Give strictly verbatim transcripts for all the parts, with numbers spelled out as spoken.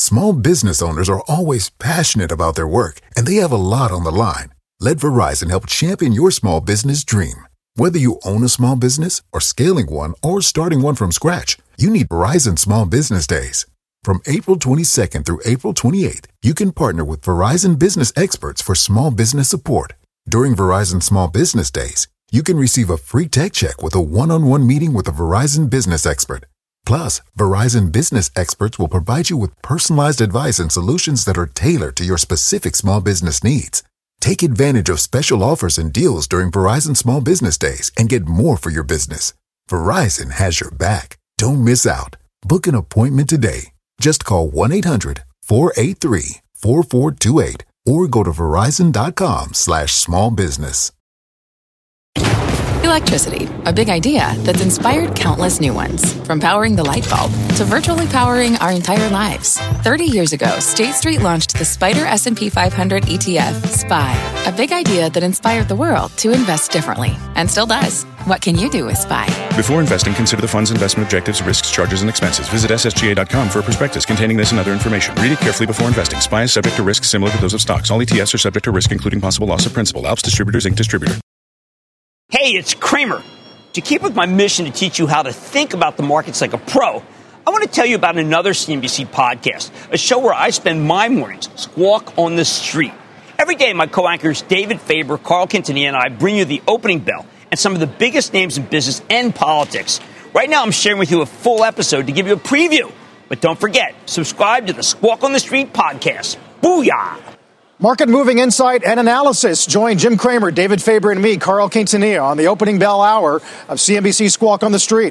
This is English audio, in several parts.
Small business owners are always passionate about their work, and they have a lot on the line. Let Verizon help champion your small business dream. Whether you own a small business or scaling one or starting one from scratch, you need Verizon Small Business Days. From April twenty-second through April twenty-eighth, you can partner with Verizon business experts for small business support. During Verizon Small Business Days, you can receive a free tech check with a one-on-one meeting with a Verizon business expert. Plus, Verizon business experts will provide you with personalized advice and solutions that are tailored to your specific small business needs. Take advantage of special offers and deals during Verizon Small Business Days and get more for your business. Verizon has your back. Don't miss out. Book an appointment today. Just call one eight hundred four eight three four four two eight or go to verizon.com slash small business. Electricity, a big idea that's inspired countless new ones. From powering the light bulb to virtually powering our entire lives. thirty years ago, State Street launched the Spider S and P five hundred E T F, S P Y, a big idea that inspired the world to invest differently, and still does. What can you do with S P Y? Before investing, consider the fund's investment objectives, risks, charges, and expenses. Visit S S G A dot com for a prospectus containing this and other information. Read it carefully before investing. S P Y is subject to risks similar to those of stocks. All E T Fs are subject to risk, including possible loss of principal. Alps Distributors, Incorporated. Distributor. Hey, it's Kramer. To keep with my mission to teach you how to think about the markets like a pro, I want to tell you about another C N B C podcast, a show where I spend my mornings, Squawk on the Street. Every day, my co-anchors David Faber, Carl Quintanilla, and I bring you the opening bell and some of the biggest names in business and politics. Right now, I'm sharing with you a full episode to give you a preview. But don't forget, subscribe to the Squawk on the Street podcast. Booyah! Market moving insight and analysis. Join Jim Cramer, David Faber, and me, Carl Quintanilla, on the opening bell hour of C N B C Squawk on the Street.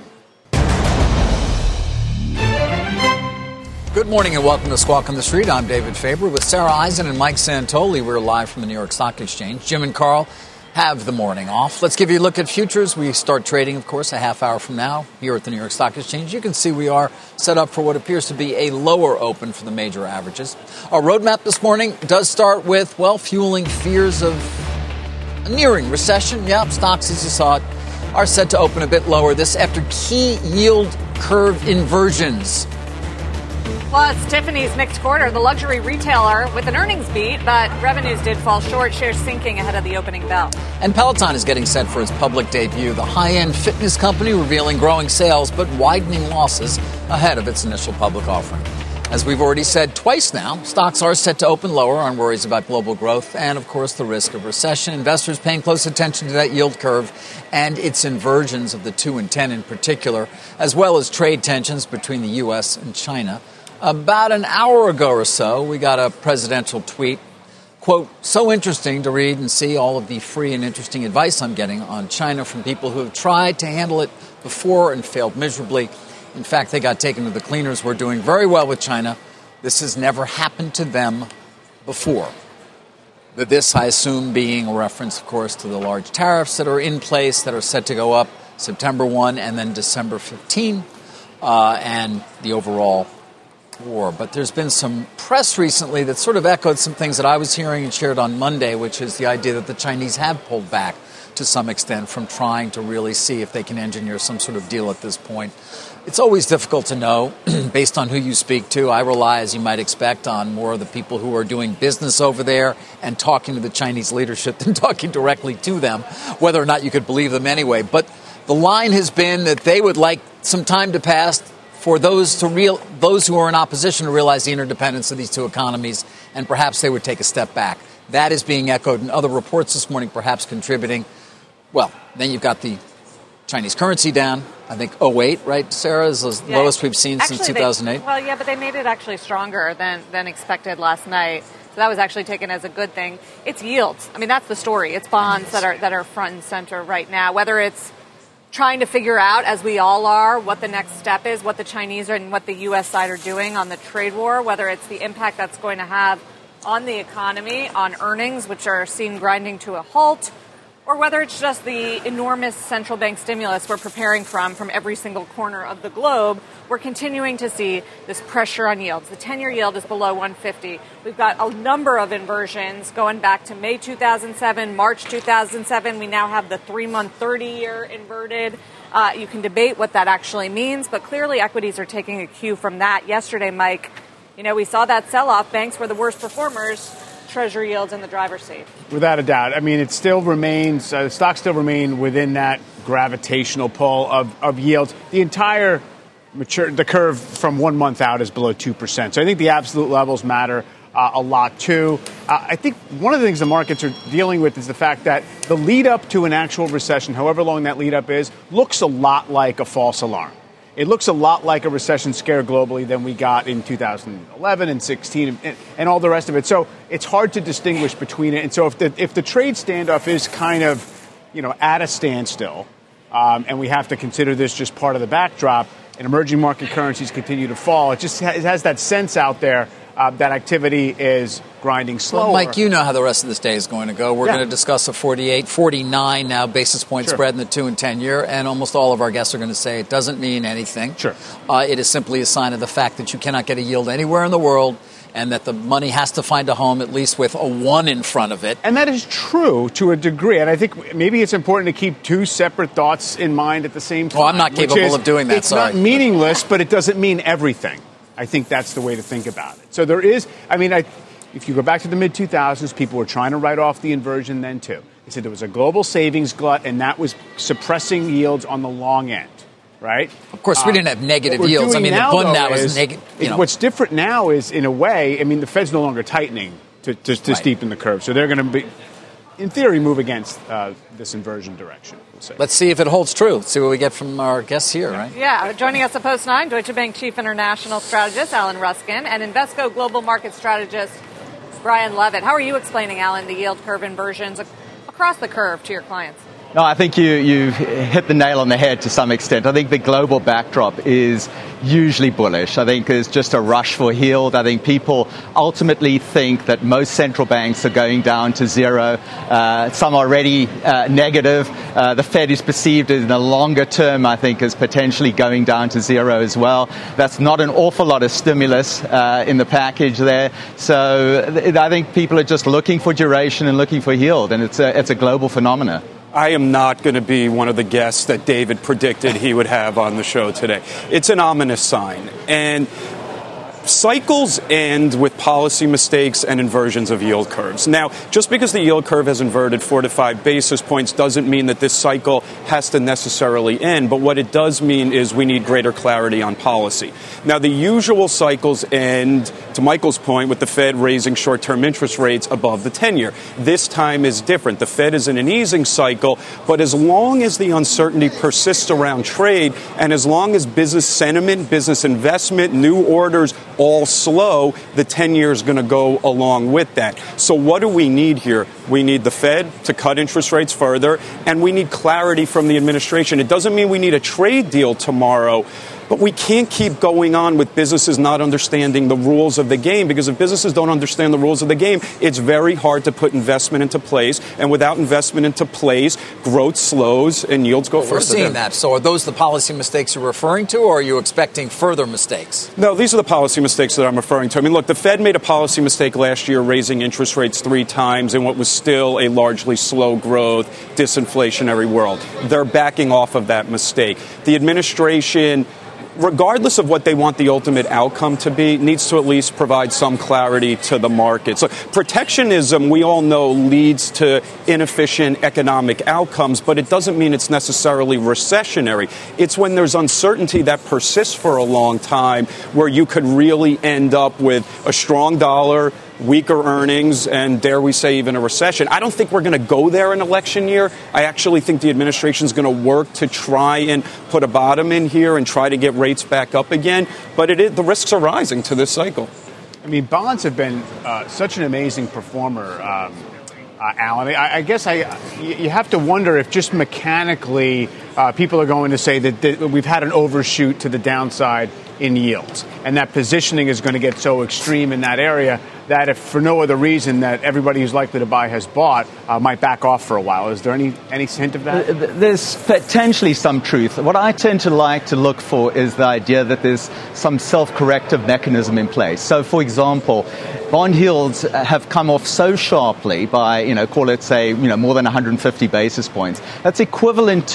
Good morning and welcome to Squawk on the Street. I'm David Faber with Sarah Eisen and Mike Santoli. We're live from the New York Stock Exchange. Jim and Carl have the morning off. Let's give you a look at futures. We start trading, of course, a half hour from now here at the New York Stock Exchange. You can see we are set up for what appears to be a lower open for the major averages. Our roadmap this morning does start with, well, fueling fears of a nearing recession. Yep, stocks, as you saw it, are set to open a bit lower. This after key yield curve inversions. Well, it's Tiffany's mixed quarter, the luxury retailer with an earnings beat, but revenues did fall short, shares sinking ahead of the opening bell. And Peloton is getting set for its public debut. The high-end fitness company revealing growing sales but widening losses ahead of its initial public offering. As we've already said twice now, stocks are set to open lower on worries about global growth and, of course, the risk of recession. Investors paying close attention to that yield curve and its inversions of the two and ten in particular, as well as trade tensions between the U S and China. About an hour ago or so, we got a presidential tweet, quote, so interesting to read and see all of the free and interesting advice I'm getting on China from people who have tried to handle it before and failed miserably. In fact, they got taken to the cleaners. We're doing very well with China. This has never happened to them before. The this, I assume, being a reference, of course, to the large tariffs that are in place that are set to go up September first and then December fifteenth, uh, and the overall war. But there's been some press recently that sort of echoed some things that I was hearing and shared on Monday, which is the idea that the Chinese have pulled back to some extent from trying to really see if they can engineer some sort of deal at this point. It's always difficult to know based on who you speak to. I rely, as you might expect, on more of the people who are doing business over there and talking to the Chinese leadership than talking directly to them, whether or not you could believe them anyway. But the line has been that they would like some time to pass for those to real those who are in opposition to realize the interdependence of these two economies, and perhaps they would take a step back. That is being echoed in other reports this morning, perhaps contributing. Well, then you've got the Chinese currency down. I think oh eight, right, Sarah, is the yeah. lowest we've seen actually, since two thousand eight. They, well, yeah, but they made it actually stronger than, than expected last night. So that was actually taken as a good thing. It's yields. I mean, that's the story. It's bonds that are that are front and center right now, whether it's trying to figure out, as we all are, what the next step is, what the Chinese and what the U S side are doing on the trade war, whether it's the impact that's going to have on the economy, on earnings, which are seen grinding to a halt, or whether it's just the enormous central bank stimulus we're preparing from from every single corner of the globe. We're continuing to see this pressure on yields. The ten-year yield is below one fifty. We've got a number of inversions going back to May two thousand seven, March two thousand seven. We now have the three-month thirty-year inverted. Uh, you can debate what that actually means, but clearly equities are taking a cue from that. Yesterday, Mike, you know, we saw that sell-off. Banks were the worst performers. Treasury yields in the driver's seat. Without a doubt. I mean, it still remains, uh, stocks still remain within that gravitational pull of, of yields. The entire mature, the curve from one month out is below two percent. So I think the absolute levels matter uh, a lot, too. Uh, I think one of the things the markets are dealing with is the fact that the lead up to an actual recession, however long that lead up is, looks a lot like a false alarm. It looks a lot like a recession scare globally than we got in two thousand eleven and sixteen and, and all the rest of it. So it's hard to distinguish between it. And so if the if the trade standoff is kind of, you know, at a standstill, um, and we have to consider this just part of the backdrop, and emerging market currencies continue to fall, it just ha- it has that sense out there uh, that activity is grinding slower. Well, Mike, you know how the rest of this day is going to go. We're yeah. going to discuss a forty-eight, forty-nine now basis point sure. spread in the two and ten year, and almost all of our guests are going to say it doesn't mean anything. Sure. Uh, it is simply a sign of the fact that you cannot get a yield anywhere in the world, and that the money has to find a home at least with a one in front of it. And that is true to a degree. And I think maybe it's important to keep two separate thoughts in mind at the same time. Well, I'm not capable is, of doing that, it's sorry. It's not meaningless, but it doesn't mean everything. I think that's the way to think about it. So there is, I mean, I, if you go back to the mid two thousands, people were trying to write off the inversion then, too. They said there was a global savings glut, and that was suppressing yields on the long end. Right? Of course, we didn't have negative uh, yields. I mean, the bund now is, is negative. You know. What's different now is, in a way, I mean, the Fed's no longer tightening to, to, to right. steepen the curve. So they're going to be, in theory, move against uh, this inversion direction. We'll say. Let's see if it holds true. Let's see what we get from our guests here, right? Yeah, joining us at Post nine, Deutsche Bank Chief International Strategist Alan Ruskin and Invesco Global Market Strategist Brian Levitt. How are you explaining, Alan, the yield curve inversions across the curve to your clients? No, I think you, you hit the nail on the head to some extent. I think the global backdrop is usually bullish. I think there's just a rush for yield. I think people ultimately think that most central banks are going down to zero. Uh, some are already uh, negative. Uh, the Fed is perceived in the longer term, I think, as potentially going down to zero as well. That's not an awful lot of stimulus uh, in the package there. So th- I think people are just looking for duration and looking for yield, and it's a, it's a global phenomenon. I am not going to be one of the guests that David predicted he would have on the show today. It's an ominous sign. And cycles end with policy mistakes and inversions of yield curves. Now, just because the yield curve has inverted four to five basis points doesn't mean that this cycle has to necessarily end. But what it does mean is we need greater clarity on policy. Now, the usual cycles end, to Michael's point, with the Fed raising short-term interest rates above the ten-year. This time is different. The Fed is in an easing cycle, but as long as the uncertainty persists around trade, and as long as business sentiment, business investment, new orders all slow, the ten-year is going to go along with that. So what do we need here? We need the Fed to cut interest rates further, and we need clarity from the administration. It doesn't mean we need a trade deal tomorrow, but we can't keep going on with businesses not understanding the rules of the game, because if businesses don't understand the rules of the game, it's very hard to put investment into place. And without investment into place, growth slows and yields go well, further. We're seeing that. So are those the policy mistakes you're referring to, or are you expecting further mistakes? No, these are the policy mistakes that I'm referring to. I mean, look, the Fed made a policy mistake last year, raising interest rates three times in what was still a largely slow growth, disinflationary world. They're backing off of that mistake. The administration, regardless of what they want the ultimate outcome to be, needs to at least provide some clarity to the market. So protectionism, we all know, leads to inefficient economic outcomes, but it doesn't mean it's necessarily recessionary. It's when there's uncertainty that persists for a long time where you could really end up with a strong dollar, weaker earnings, and dare we say even a recession. I don't think we're going to go there in election year. I actually think the administration is going to work to try and put a bottom in here and try to get rates back up again. But it is, the risks are rising to this cycle. I mean, bonds have been uh, such an amazing performer, um, uh, Alan. I, I guess I you have to wonder if just mechanically uh, people are going to say that, that we've had an overshoot to the downside in yields, and that positioning is going to get so extreme in that area that if for no other reason that everybody who's likely to buy has bought, uh, might back off for a while. Is there any, any hint of that? There's potentially some truth. What I tend to like to look for is the idea that there's some self-corrective mechanism in place. So, for example, bond yields have come off so sharply by, you know, call it, say, you know, more than one hundred fifty basis points. That's equivalent to net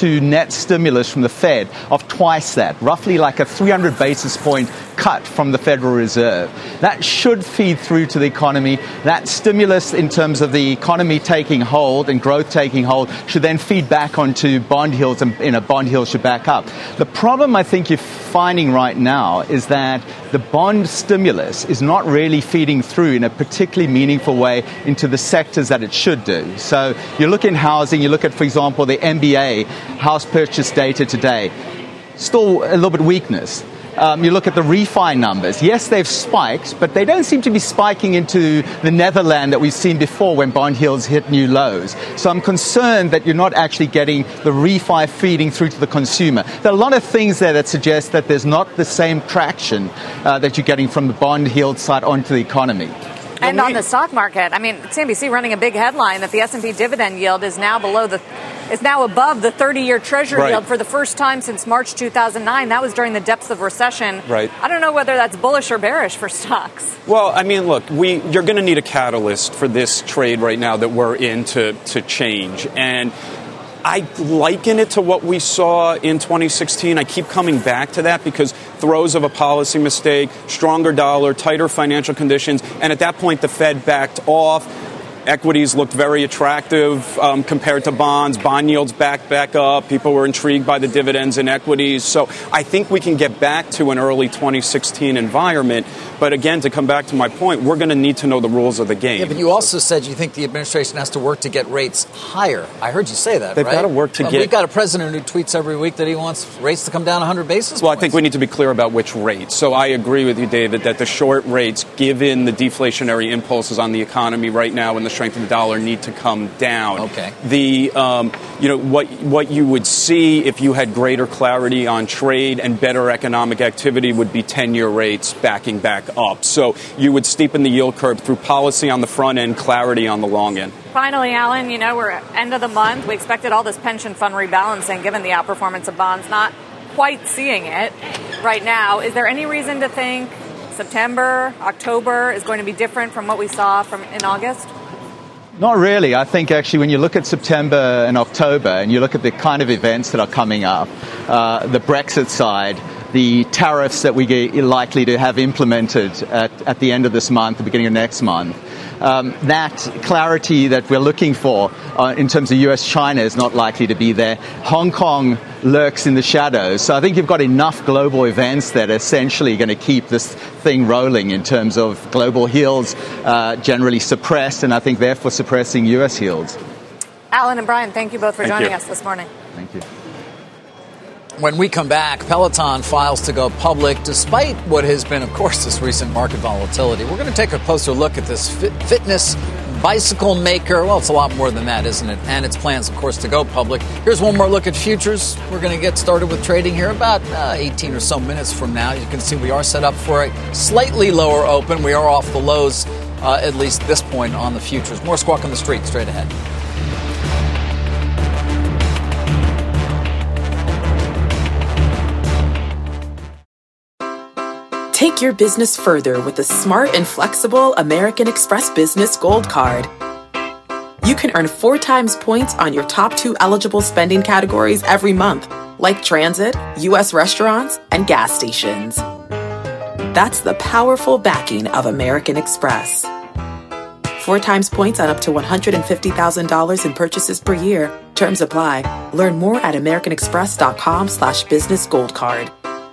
net stimulus from the Fed of twice that, roughly like a three hundred basis point cut from the Federal Reserve. That should feed through to the economy. That stimulus in terms of the economy taking hold and growth taking hold should then feed back onto bond yields, and you know, bond yields should back up. The problem I think you're finding right now is that the bond stimulus is not really feeding through in a particularly meaningful way into the sectors that it should do. So you look in housing, you look at, for example, the M B A house purchase data today, still a little bit weakness. Um, you look at the refi numbers. Yes, they've spiked, but they don't seem to be spiking into the Netherlands that we've seen before when bond yields hit new lows. So I'm concerned that you're not actually getting the refi feeding through to the consumer. There are a lot of things there that suggest that there's not the same traction uh, that you're getting from the bond yield side onto the economy. And on the stock market, I mean, C N B C running a big headline that the S and P dividend yield is now below the, is now above the thirty-year Treasury right. yield for the first time since March two thousand nine. That was during the depths of recession. Right. I don't know whether that's bullish or bearish for stocks. Well, I mean, look, we you're going to need a catalyst for this trade right now that we're in to, to change. And I liken it to what we saw in twenty sixteen. I keep coming back to that because throes of a policy mistake, stronger dollar, tighter financial conditions, and at that point the Fed backed off. Equities looked very attractive um, compared to bonds. Bond yields backed back up. People were intrigued by the dividends in equities. So I think we can get back to an early twenty sixteen environment. But again, to come back to my point, we're going to need to know the rules of the game. Yeah, but you also said you think the administration has to work to get rates higher. I heard you say that, They've right? got to work to well, get... We've got a president who tweets every week that he wants rates to come down one hundred basis Well, points. I think we need to be clear about which rates. So I agree with you, David, that the short rates, given the deflationary impulses on the economy right now and the strength of the dollar, need to come down. Okay. The, um, you know, what what you would see if you had greater clarity on trade and better economic activity would be ten-year rates backing back up. So you would steepen the yield curve through policy on the front end, clarity on the long end. Finally, Alan, you know, we're at end of the month. We expected all this pension fund rebalancing given the outperformance of bonds. Not quite seeing it right now. Is there any reason to think September, October is going to be different from what we saw from in August? Not really. I think actually when you look at September and October and you look at the kind of events that are coming up, uh, the Brexit side, the tariffs that we get likely to have implemented at, at the end of this month, the beginning of next month, um, that clarity that we're looking for uh, in terms of U S China is not likely to be there. Hong Kong lurks in the shadows. So I think you've got enough global events that are essentially going to keep this thing rolling in terms of global yields uh, generally suppressed, and I think therefore suppressing U S yields. Alan and Brian, thank you both for Thank joining you. us this morning. Thank you. When we come back, Peloton files to go public despite what has been, of course, this recent market volatility. We're going to take a closer look at this fit- fitness bicycle maker. Well, it's a lot more than that, isn't it? And its plans, of course, to go public. Here's one more look at futures. We're going to get started with trading here about uh, eighteen or so minutes from now. You can see we are set up for a slightly lower open. We are off the lows, uh, at least this point on the futures. More Squawk on the Street straight ahead. Take your business further with the smart and flexible American Express Business Gold Card. You can earn four times points on your top two eligible spending categories every month, like transit, U S restaurants, and gas stations. That's the powerful backing of American Express. Four times points on up to one hundred fifty thousand dollars in purchases per year. Terms apply. Learn more at americanexpress.com slash business gold card.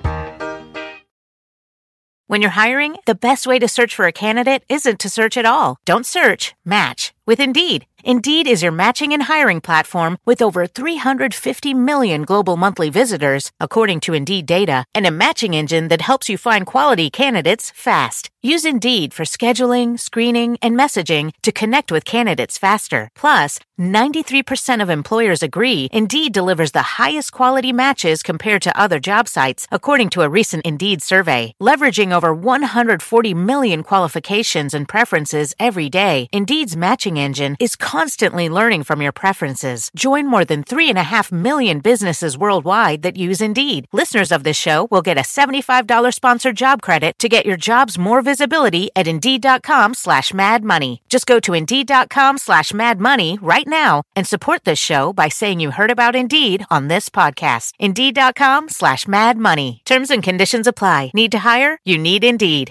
When you're hiring, the best way to search for a candidate isn't to search at all. Don't search, match with Indeed. Indeed is your matching and hiring platform with over three hundred fifty million global monthly visitors, according to Indeed data, and a matching engine that helps you find quality candidates fast. Use Indeed for scheduling, screening, and messaging to connect with candidates faster. Plus, ninety-three percent of employers agree Indeed delivers the highest quality matches compared to other job sites, according to a recent Indeed survey. Leveraging over one hundred forty million qualifications and preferences every day, Indeed's matching engine is constantly learning from your preferences. Join more than three and a half million businesses worldwide that use Indeed. Listeners of this show will get a seventy-five dollars sponsored job credit to get your jobs more visibility at Indeed.com slash Mad Money. Just go to Indeed.com slash Mad Money right now and support this show by saying you heard about Indeed on this podcast. Indeed.com slash Mad Money. Terms and conditions apply. Need to hire? You need Indeed.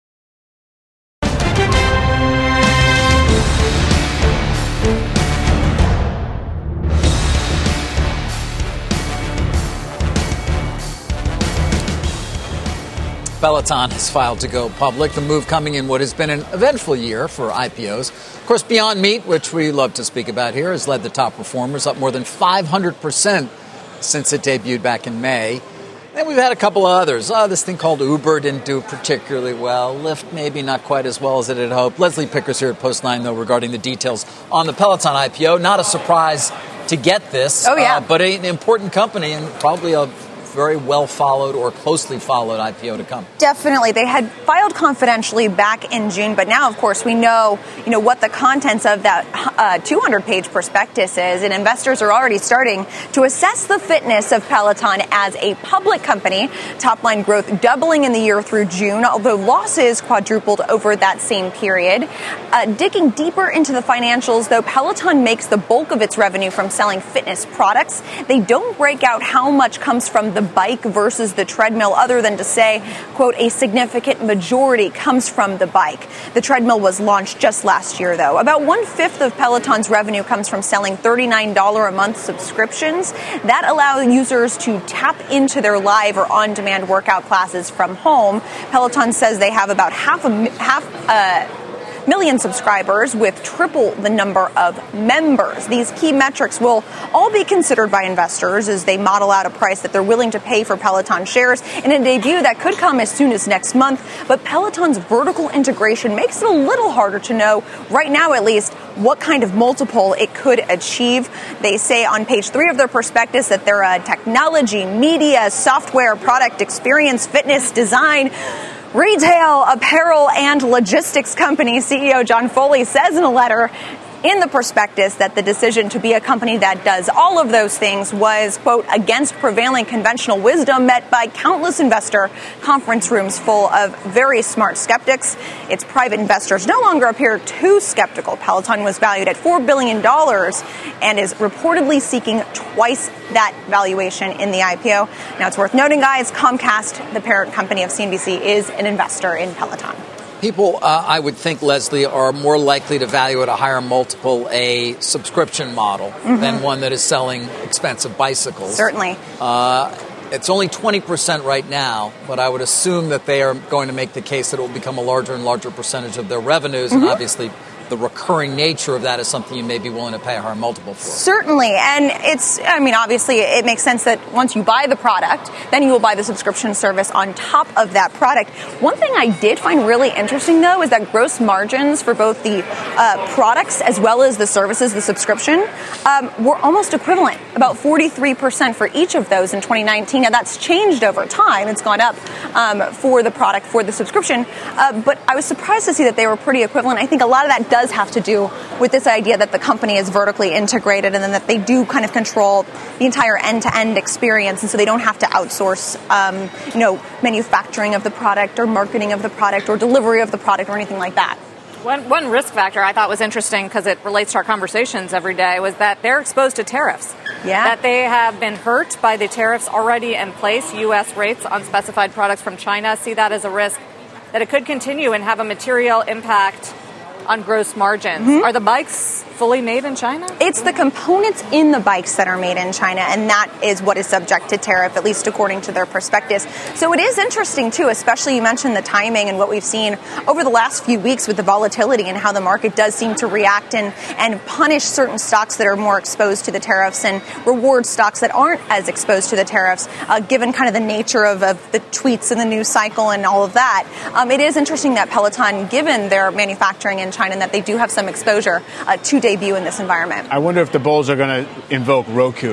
Peloton has filed to go public, the move coming in what has been an eventful year for I P Os. Of course, Beyond Meat, which we love to speak about here, has led the top performers, up more than five hundred percent since it debuted back in May. Then we've had a couple of others. Oh, this thing called Uber didn't do particularly well. Lyft maybe not quite as well as it had hoped. Leslie Pickers here at Post nine, though, regarding the details on the Peloton I P O. Not a surprise to get this, oh, yeah. uh, but an important company and probably a very well followed or closely followed I P O to come. Definitely. They had filed confidentially back in June, but now, of course, we know, you know, what the contents of that uh, two hundred page prospectus is, and investors are already starting to assess the fitness of Peloton as a public company. Top line growth doubling in the year through June, although losses quadrupled over that same period. Uh, digging deeper into the financials, though, Peloton makes the bulk of its revenue from selling fitness products. They don't break out how much comes from the bike versus the treadmill, other than to say, quote, a significant majority comes from the bike. The treadmill was launched just last year, though. About one-fifth of Peloton's revenue comes from selling thirty-nine dollars a month subscriptions. That allow users to tap into their live or on-demand workout classes from home. Peloton says they have about half a half uh million subscribers with triple the number of members. These key metrics will all be considered by investors as they model out a price that they're willing to pay for Peloton shares in a debut that could come as soon as next month. But Peloton's vertical integration makes it a little harder to know, right now at least, what kind of multiple it could achieve. They say on page three of their prospectus that they're a technology, media, software, product experience, fitness, design, retail, apparel, and logistics company. C E O John Foley says in a letter in the prospectus that the decision to be a company that does all of those things was, quote, against prevailing conventional wisdom, met by countless investor conference rooms full of very smart skeptics. Its private investors no longer appear too skeptical. Peloton was valued at four billion dollars and is reportedly seeking twice that valuation in the I P O. Now, it's worth noting, guys, Comcast, the parent company of C N B C, is an investor in Peloton. People, uh, I would think, Leslie, are more likely to value at a higher multiple a subscription model mm-hmm. than one that is selling expensive bicycles. Certainly. Uh, it's only twenty percent right now, but I would assume that they are going to make the case that it will become a larger and larger percentage of their revenues, mm-hmm. and obviously the recurring nature of that is something you may be willing to pay a higher multiple for. Certainly. And it's, I mean, obviously it makes sense that once you buy the product, then you will buy the subscription service on top of that product. One thing I did find really interesting, though, is that gross margins for both the uh, products as well as the services, the subscription, um, were almost equivalent, about forty-three percent for each of those in twenty nineteen. Now, that's changed over time. It's gone up um, for the product, for the subscription. Uh, but I was surprised to see that they were pretty equivalent. I think a lot of that does have to do with this idea that the company is vertically integrated and then that they do kind of control the entire end-to-end experience, and so they don't have to outsource, um, you know, manufacturing of the product or marketing of the product or delivery of the product or anything like that. One, one risk factor I thought was interesting because it relates to our conversations every day was that they're exposed to tariffs. Yeah. That they have been hurt by the tariffs already in place. U S rates on specified products from China, see that as a risk that it could continue and have a material impact on gross margins. Mm-hmm. Are the bikes fully made in China? It's the components in the bikes that are made in China, and that is what is subject to tariff, at least according to their prospectus. So it is interesting, too, especially you mentioned the timing and what we've seen over the last few weeks with the volatility and how the market does seem to react and, and punish certain stocks that are more exposed to the tariffs and reward stocks that aren't as exposed to the tariffs, uh, given kind of the nature of, of the tweets and the news cycle and all of that. Um, it is interesting that Peloton, given their manufacturing in China, and that they do have some exposure uh, to debut in this environment. I wonder if the bulls are going to invoke Roku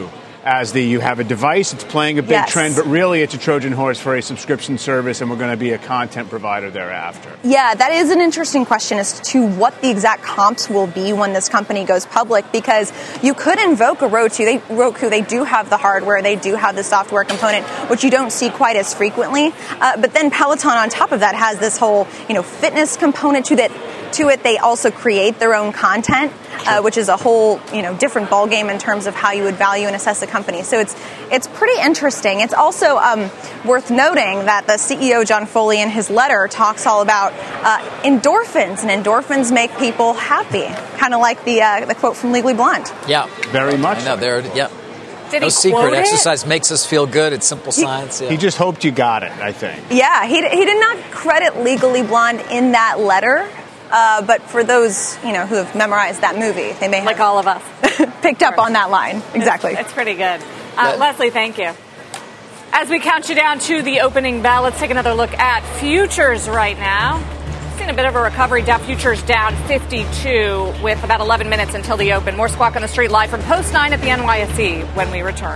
as the you have a device, it's playing a big yes. trend, but really it's a Trojan horse for a subscription service, and we're going to be a content provider thereafter. Yeah, that is an interesting question as to what the exact comps will be when this company goes public, because you could invoke a Roku. They, Roku, they do have the hardware, they do have the software component, which you don't see quite as frequently. Uh, but then Peloton on top of that has this whole, you know, fitness component to that. To it, they also create their own content, uh, which is a whole, you know, different ballgame in terms of how you would value and assess a company. So it's it's pretty interesting. It's also um, worth noting that the C E O, John Foley, in his letter talks all about uh, endorphins, and endorphins make people happy, kind of like the uh, the quote from Legally Blonde. Yeah, very much. I know, there, yeah. Did no he secret. quote it? Exercise makes us feel good. It's simple He- science. Yeah. He just hoped you got it, I think. Yeah, he he did not credit Legally Blonde in that letter. Uh, but for those, you know, who have memorized that movie, they may have, like all of us, picked up on that line. Exactly. It's, it's pretty good. Uh, Leslie, thank you. As we count you down to the opening bell, let's take another look at futures right now. Seen a bit of a recovery. Dow futures down fifty-two with about eleven minutes until the open. More Squawk on the Street live from Post nine at the N Y S E when we return.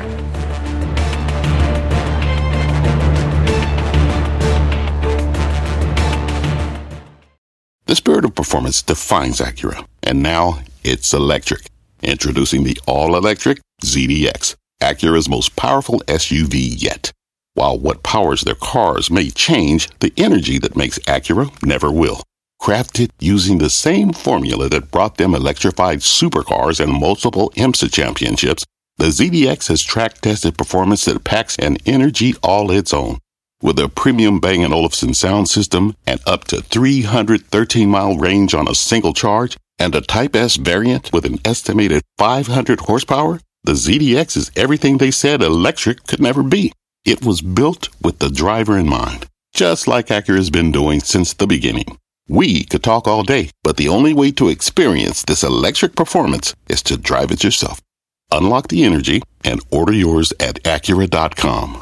The spirit of performance defines Acura, and now it's electric. Introducing the all-electric Z D X, Acura's most powerful S U V yet. While what powers their cars may change, the energy that makes Acura never will. Crafted using the same formula that brought them electrified supercars and multiple IMSA championships, the Z D X has track-tested performance that packs an energy all its own. With a premium Bang and Olufsen sound system and up to three hundred thirteen mile range on a single charge, and a Type S variant with an estimated five hundred horsepower, the Z D X is everything they said electric could never be. It was built with the driver in mind, just like Acura's been doing since the beginning. We could talk all day, but the only way to experience this electric performance is to drive it yourself. Unlock the energy and order yours at Acura dot com.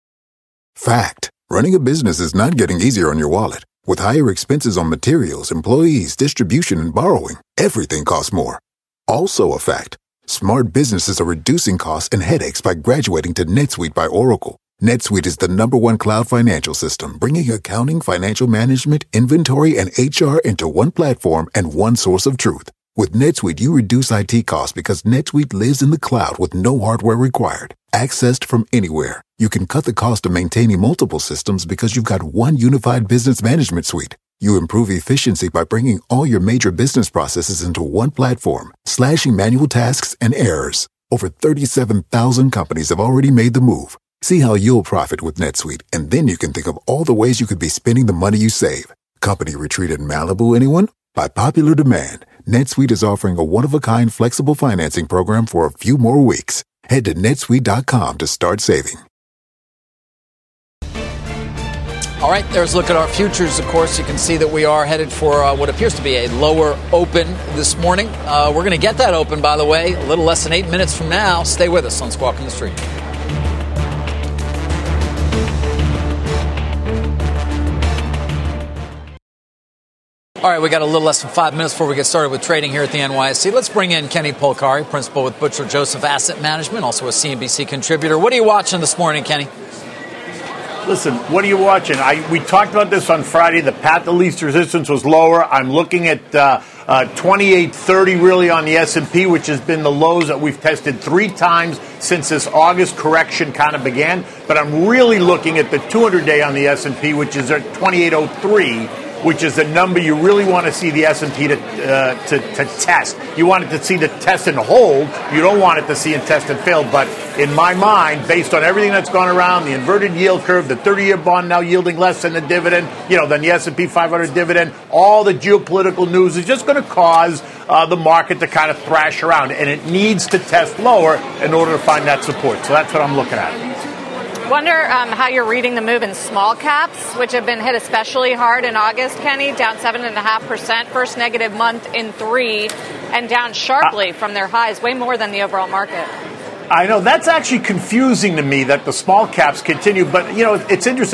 Fact. Running a business is not getting easier on your wallet. With higher expenses on materials, employees, distribution, and borrowing, everything costs more. Also a fact. Smart businesses are reducing costs and headaches by graduating to NetSuite by Oracle. NetSuite is the number one cloud financial system, bringing accounting, financial management, inventory, and H R into one platform and one source of truth. With NetSuite, you reduce I T costs because NetSuite lives in the cloud with no hardware required. Accessed from anywhere. You can cut the cost of maintaining multiple systems because you've got one unified business management suite. You improve efficiency by bringing all your major business processes into one platform, slashing manual tasks and errors. Over thirty-seven thousand companies have already made the move. See how you'll profit with NetSuite, and then you can think of all the ways you could be spending the money you save. Company retreat in Malibu, anyone? By popular demand, NetSuite is offering a one-of-a-kind flexible financing program for a few more weeks. Head to netsuite dot com to start saving. All right, there's a look at our futures. Of course, you can see that we are headed for uh, what appears to be a lower open this morning. Uh, we're going to get that open, by the way, a little less than eight minutes from now. Stay with us on Squawk on the Street. All right, we got a little less than five minutes before we get started with trading here at the N Y S E. Let's bring in Kenny Polcari, principal with Butcher Joseph Asset Management, also a C N B C contributor. What are you watching this morning, Kenny? Listen, what are you watching? I, we talked about this on Friday. The path of least resistance was lower. I'm looking at uh, uh, twenty-eight thirty really on the S and P, which has been the lows that we've tested three times since this August correction kind of began. But I'm really looking at the two hundred day on the S and P, which is at twenty-eight oh three, which is the number you really want to see the S and P to, uh, to, to test. You want it to see the test and hold. You don't want it to see and test and fail. But in my mind, based on everything that's gone around, the inverted yield curve, the thirty-year bond now yielding less than the dividend, you know, than the S and P five hundred dividend, all the geopolitical news is just going to cause uh, the market to kind of thrash around. And it needs to test lower in order to find that support. So that's what I'm looking at. Wonder um, how you're reading the move in small caps, which have been hit especially hard in August, Kenny, down seven point five percent, first negative month in three, and down sharply uh, from their highs, way more than the overall market. I know. That's actually confusing to me that the small caps continue. But, you know, it's interesting.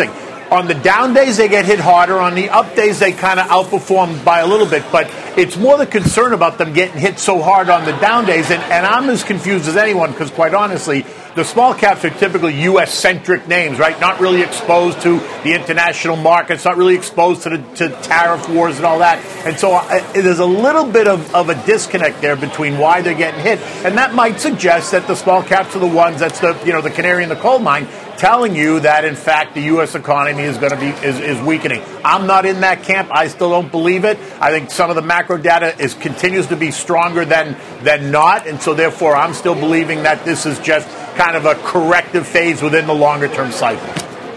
On the down days, they get hit harder. On the up days, they kind of outperform by a little bit. But it's more the concern about them getting hit so hard on the down days. And, and I'm as confused as anyone because, quite honestly, the small caps are typically U S-centric names, right? Not really exposed to the international markets, not really exposed to the to tariff wars and all that. And so uh, there's a little bit of, of a disconnect there between why they're getting hit. And that might suggest that the small caps are the ones that's the, you know, the canary in the coal mine, telling you that, in fact, the U S economy is going to be is, is weakening. I'm not in that camp. I still don't believe it. I think some of the macro data is continues to be stronger than than not, and so therefore I'm still believing that this is just kind of a corrective phase within the longer-term cycle.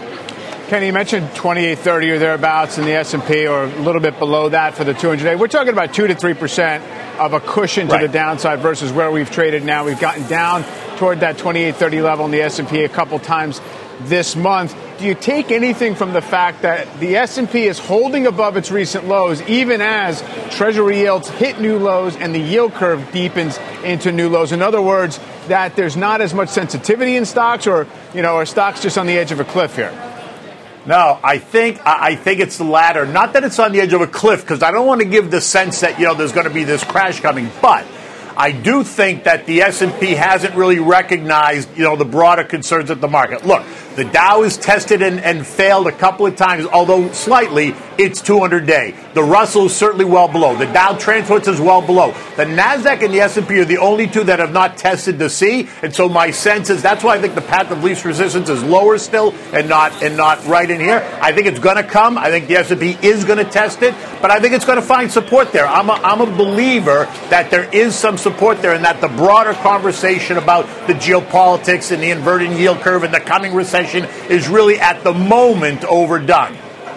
Kenny, you mentioned twenty-eight thirty or thereabouts in the S and P, or a little bit below that for the two hundred day. We're talking about two to three percent of a cushion to right. the downside versus where we've traded now. We've gotten down toward that twenty-eight thirty level in the S and P a couple times this month. Do you take anything from the fact that the S and P is holding above its recent lows, even as Treasury yields hit new lows and the yield curve deepens into new lows? In other words, that there's not as much sensitivity in stocks, or, you know, are stocks just on the edge of a cliff here? No, I think I think it's the latter. Not that it's on the edge of a cliff, because I don't want to give the sense that, you know, there's going to be this crash coming, but I do think that the S and P hasn't really recognized, you know, the broader concerns of the market. Look, the Dow is tested and, and failed a couple of times, although slightly. It's two hundred day. The Russell is certainly well below. The Dow Transports is well below. The NASDAQ and the S and P are the only two that have not tested the C. And so my sense is that's why I think the path of least resistance is lower still and not and not right in here. I think it's going to come. I think the S and P is going to test it. But I think it's going to find support there. I'm a, I'm a believer that there is some support there, and that the broader conversation about the geopolitics and the inverted yield curve and the coming recession is really at the moment overdone.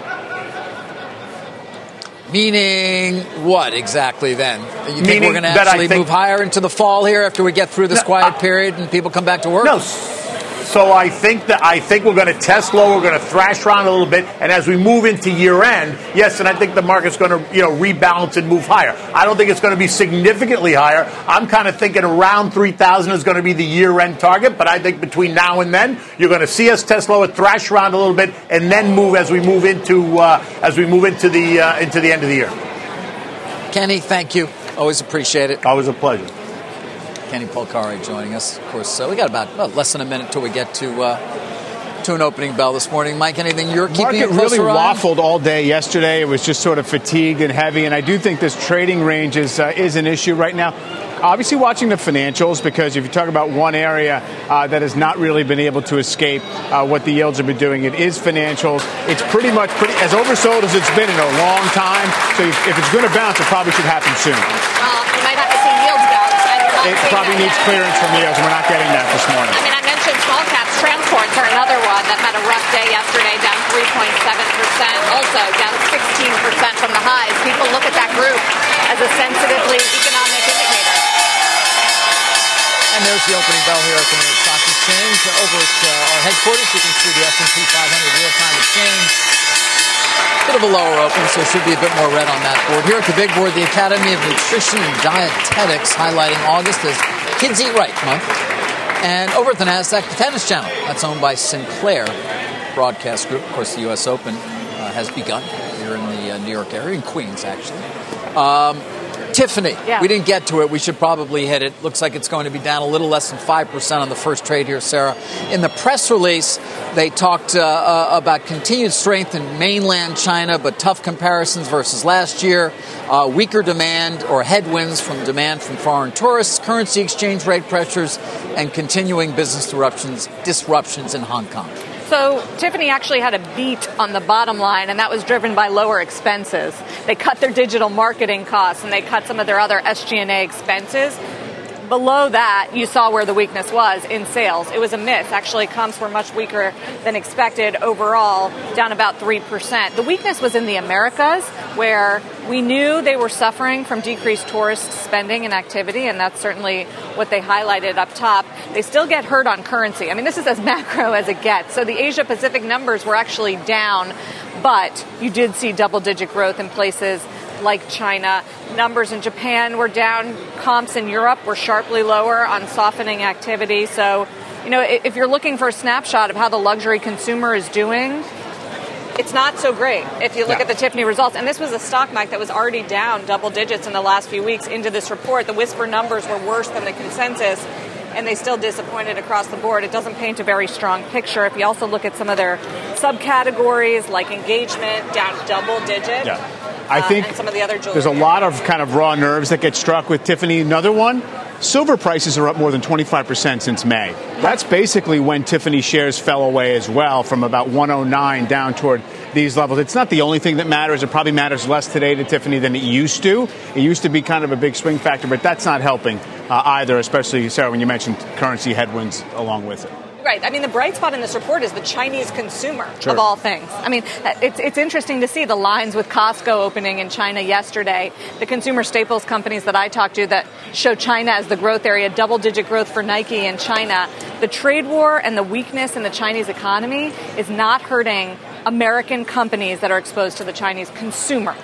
Meaning what exactly then? You think Meaning we're going to actually think, move higher into the fall here after we get through this no, quiet uh, period and people come back to work? No. So I think that I think we're going to test low. We're going to thrash around a little bit, and as we move into year end, yes, and I think the market's going to, you know, rebalance and move higher. I don't think it's going to be significantly higher. I'm kind of thinking around three thousand is going to be the year end target, but I think between now and then you're going to see us test lower, thrash around a little bit, and then move as we move into uh, as we move into the uh, into the end of the year. Kenny, thank you. Always appreciate it. Always a pleasure. Kenny Polcari joining us. Of course, uh, we got about well, less than a minute till we get to uh, to an opening bell this morning. Mike, anything you're keeping Market a closer really eye? waffled all day yesterday. It was just sort of fatigued and heavy, and I do think this trading range is uh, is an issue right now. Obviously watching the financials, because if you talk about one area uh, that has not really been able to escape uh, what the yields have been doing, it is financials. It's pretty much pretty as oversold as it's been in a long time. So if, if it's going to bounce, it probably should happen soon. Well, you might have to see yields bounce. It probably needs clearance from yields, and we're not getting that this morning. I mean, I mentioned small caps. Transports are another one that had a rough day yesterday, down three point seven percent, also down sixteen percent from the highs. People look at that group as a sensitively economic indicator. And there's the opening bell here at the New York Stock Exchange. Over at uh, our headquarters, you can see the S and P five hundred real-time exchange. Bit of a lower open, so should be a bit more red on that board. Here at the big board, the Academy of Nutrition and Dietetics highlighting August as Kids Eat Right month. And over at the NASDAQ, the Tennis Channel. That's owned by Sinclair Broadcast Group. Of course, the U S Open uh, has begun here in the uh, New York area, in Queens, actually. Um, Tiffany, yeah. We didn't get to it. We should probably hit it. Looks like it's going to be down a little less than five percent on the first trade here, Sarah. In the press release, they talked uh, uh, about continued strength in mainland China, but tough comparisons versus last year, uh, weaker demand or headwinds from demand from foreign tourists, currency exchange rate pressures, and continuing business disruptions, disruptions in Hong Kong. So Tiffany actually had a beat on the bottom line, and that was driven by lower expenses. They cut their digital marketing costs, and they cut some of their other S G and A expenses. Below that, you saw where the weakness was in sales. It was a miss. Actually, comps were much weaker than expected overall, down about three percent. The weakness was in the Americas, where we knew they were suffering from decreased tourist spending and activity, and that's certainly what they highlighted up top. They still get hurt on currency. I mean, this is as macro as it gets. So the Asia-Pacific numbers were actually down, but you did see double-digit growth in places like China. Numbers in Japan were down. Comps in Europe were sharply lower on softening activity. So, you know, if you're looking for a snapshot of how the luxury consumer is doing, it's not so great if you look Yeah. at the Tiffany results. And this was a stock, Mike, that was already down double digits in the last few weeks into this report. The whisper numbers were worse than the consensus, and they still disappointed across the board. It doesn't paint a very strong picture. If you also look at some of their subcategories, like engagement, down double digit. Yeah. I think uh, and some of the other jewelry. there's a lot of kind of raw nerves that get struck with Tiffany. Another one, silver prices are up more than twenty-five percent since May. That's basically when Tiffany shares fell away as well, from about one oh nine down toward these levels. It's not the only thing that matters. It probably matters less today to Tiffany than it used to. It used to be kind of a big swing factor, but that's not helping uh, either, especially, Sarah, when you mentioned currency headwinds along with it. Right. I mean, the bright spot in this report is the Chinese consumer, Sure. of all things. I mean, it's it's interesting to see the lines with Costco opening in China yesterday. The consumer staples companies that I talked to that show China as the growth area, double-digit growth for Nike in China. The trade war and the weakness in the Chinese economy is not hurting American companies that are exposed to the Chinese consumer.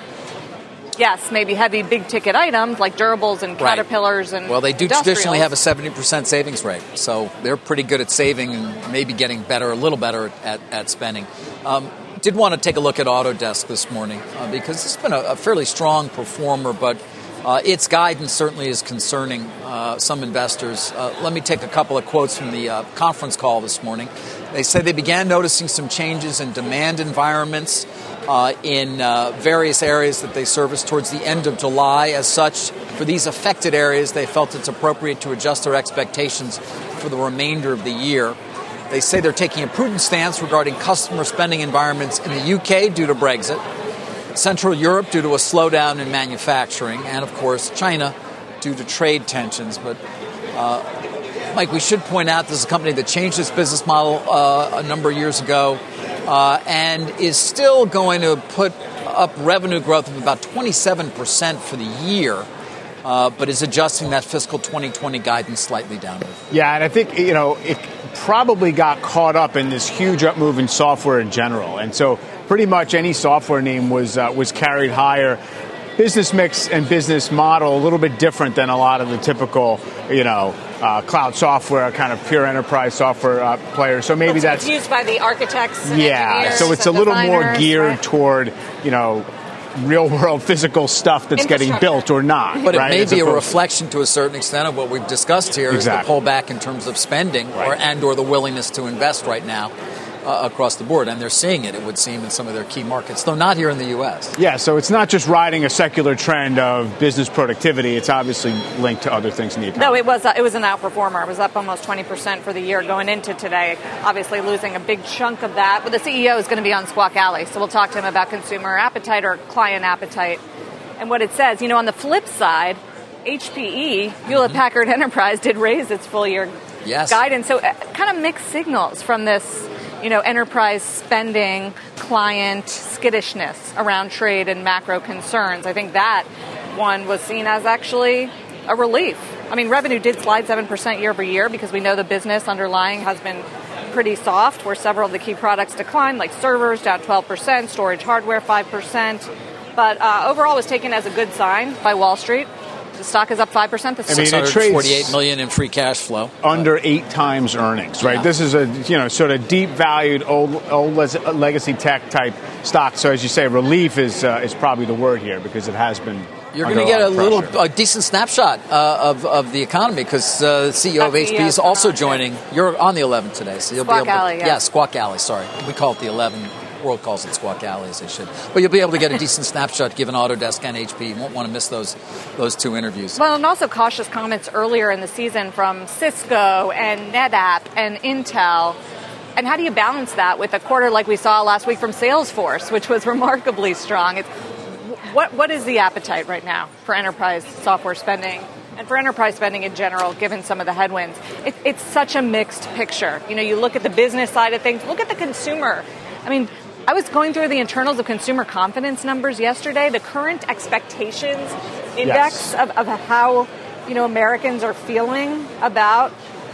Yes, maybe heavy big-ticket items like durables and Right. Caterpillars and Well, they do industrials. traditionally have a seventy percent savings rate, so they're pretty good at saving and maybe getting better, a little better at, at spending. Um, did want to take a look at Autodesk this morning uh, because it's been a, a fairly strong performer, but uh, its guidance certainly is concerning uh, some investors. Uh, let me take a couple of quotes from the uh, conference call this morning. They say they began noticing some changes in demand environments Uh, in uh, various areas that they service towards the end of July. As such, for these affected areas, they felt it's appropriate to adjust their expectations for the remainder of the year. They say they're taking a prudent stance regarding customer spending environments in the U K due to Brexit, Central Europe due to a slowdown in manufacturing, and, of course, China due to trade tensions. But, uh, Mike, we should point out this is a company that changed its business model uh, a number of years ago, Uh, and is still going to put up revenue growth of about twenty-seven percent for the year, uh, but is adjusting that fiscal twenty twenty guidance slightly downward. Yeah, and I think, you know, it probably got caught up in this huge up move in software in general. And so pretty much any software name was uh, was carried higher. Business mix and business model a little bit different than a lot of the typical, you know, uh, cloud software, kind of pure enterprise software uh, players. So maybe It's that's used by the architects. And yeah. engineers So it's a and little more designers, geared right? toward, you know, real world physical stuff that's getting built or not. But right? it may As be a opposed- reflection to a certain extent of what we've discussed here Exactly. is the pullback in terms of spending or and or the willingness to invest right now uh, across the board. And they're seeing it, it would seem, in some of their key markets, though not here in the U S. Yeah, so it's not just riding a secular trend of business productivity. It's obviously linked to other things in the economy. No, it was uh, it was an outperformer. It was up almost twenty percent for the year going into today, obviously losing a big chunk of that. But the C E O is going to be on Squawk Alley, so we'll talk to him about consumer appetite or client appetite and what it says. You know, on the flip side, H P E, Hewlett Packard Enterprise, did raise its full-year Yes. guidance. So uh, kind of mixed signals from this, you know, enterprise spending, client skittishness around trade and macro concerns. I think that one was seen as actually a relief. I mean, revenue did slide seven percent year over year because we know the business underlying has been pretty soft, where several of the key products declined, like servers down twelve percent, storage hardware five percent. But uh, overall was taken as a good sign by Wall Street. The stock is up five percent this I mean, morning. it six hundred forty-eight million in free cash flow. Under eight times earnings, right? Yeah. This is a, you know, sort of deep valued old old les- legacy tech type stock. So as you say, relief is uh, is probably the word here because it has been. You're under going to get lot a of little pressure. a decent snapshot uh, of, of the economy because uh, the C E O of That's H P is the, uh, also uh, joining. You're on the eleventh today, so you'll Squawk be able to, Alley, yeah. Squawk Alley, sorry. We call it the eleven. World calls it Squawk Alley, as they should. But you'll be able to get a decent snapshot given Autodesk and H P. You won't want to miss those those two interviews. Well, and also cautious comments earlier in the season from Cisco and NetApp and Intel. And how do you balance that with a quarter like we saw last week from Salesforce, which was remarkably strong? It's, what what is the appetite right now for enterprise software spending and for enterprise spending in general, given some of the headwinds? It, it's such a mixed picture. You know, you look at the business side of things, look at the consumer. I mean, I was going through the internals of consumer confidence numbers yesterday. The current expectations index Yes. of, of how, you know, Americans are feeling about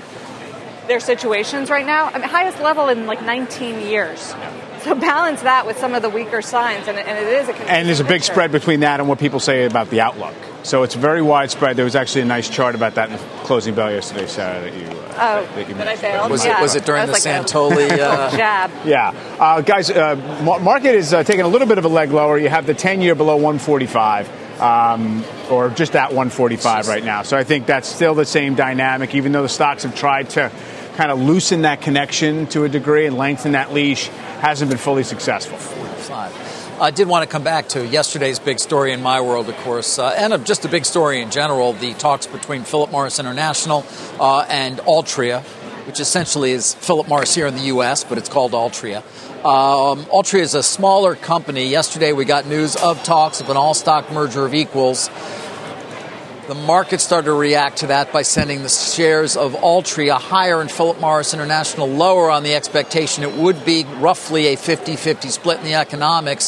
their situations right now. I mean, highest level in like nineteen years. So balance that with some of the weaker signs, and, and it is a confusing And there's a big picture. spread between that and what people say about the outlook. So it's very widespread. There was actually a nice chart about that in the closing bell yesterday, Sarah, that you uh, Oh, that you that I mentioned. failed. Was yeah. it was it during I the was like a Santoli? Uh, jab. Yeah. Uh, guys, uh, market is uh, taking a little bit of a leg lower. You have the ten-year below one forty-five, um, or just at one forty-five right now. So I think that's still the same dynamic, even though the stocks have tried to kind of loosen that connection to a degree and lengthen that leash, hasn't been fully successful. I did want to come back to yesterday's big story in my world, of course, uh, and just a big story in general, the talks between Philip Morris International uh, and Altria, which essentially is Philip Morris here in the U S, but it's called Altria. Um, Altria is a smaller company. Yesterday we got news of talks of an all-stock merger of equals. The market started to react to that by sending the shares of Altria higher and Philip Morris International lower on the expectation it would be roughly a fifty-fifty split in the economics.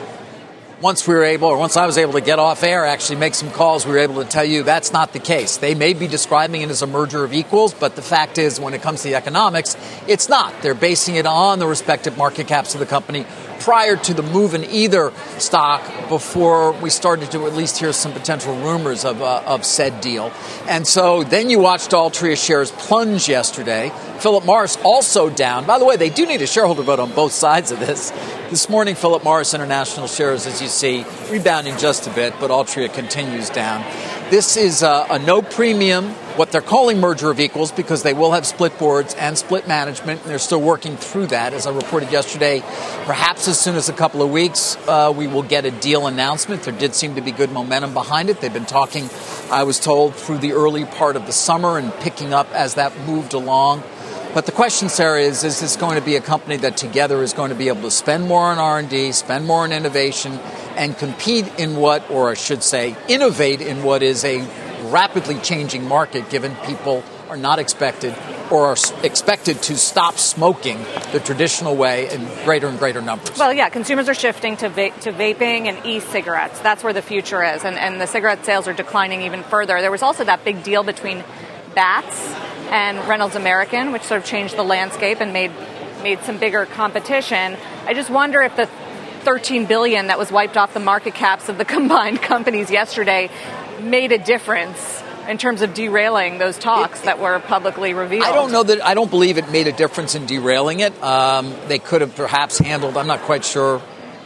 Once we were able, or once I was able to get off air, actually make some calls, we were able to tell you that's not the case. They may be describing it as a merger of equals, but the fact is when it comes to the economics, it's not. They're basing it on the respective market caps of the company prior to the move in either stock before we started to at least hear some potential rumors of, uh, of said deal. And so then you watched Altria shares plunge yesterday. Philip Morris also down. By the way, they do need a shareholder vote on both sides of this. This morning, Philip Morris International shares, as you see, rebounding just a bit, but Altria continues down. This is a, a no premium, what they're calling merger of equals, because they will have split boards and split management, and they're still working through that. As I reported yesterday, perhaps as soon as a couple of weeks, uh, we will get a deal announcement. There did seem to be good momentum behind it. They've been talking, I was told, through the early part of the summer and picking up as that moved along. But the question, Sarah, is, is this going to be a company that together is going to be able to spend more on R and D, spend more on innovation, and compete in what, or I should say, innovate in what is a rapidly changing market, given people are not expected or are expected to stop smoking the traditional way in greater and greater numbers? Well, yeah, consumers are shifting to va- to vaping and e-cigarettes. That's where the future is, and, and the cigarette sales are declining even further. There was also that big deal between B A T S and Reynolds American, which sort of changed the landscape and made made some bigger competition. I just wonder if the thirteen billion dollars that was wiped off the market caps of the combined companies yesterday made a difference in terms of derailing those talks it, that were publicly revealed. I don't know that, I don't believe it made a difference in derailing it. Um, they could have perhaps handled, I'm not quite sure,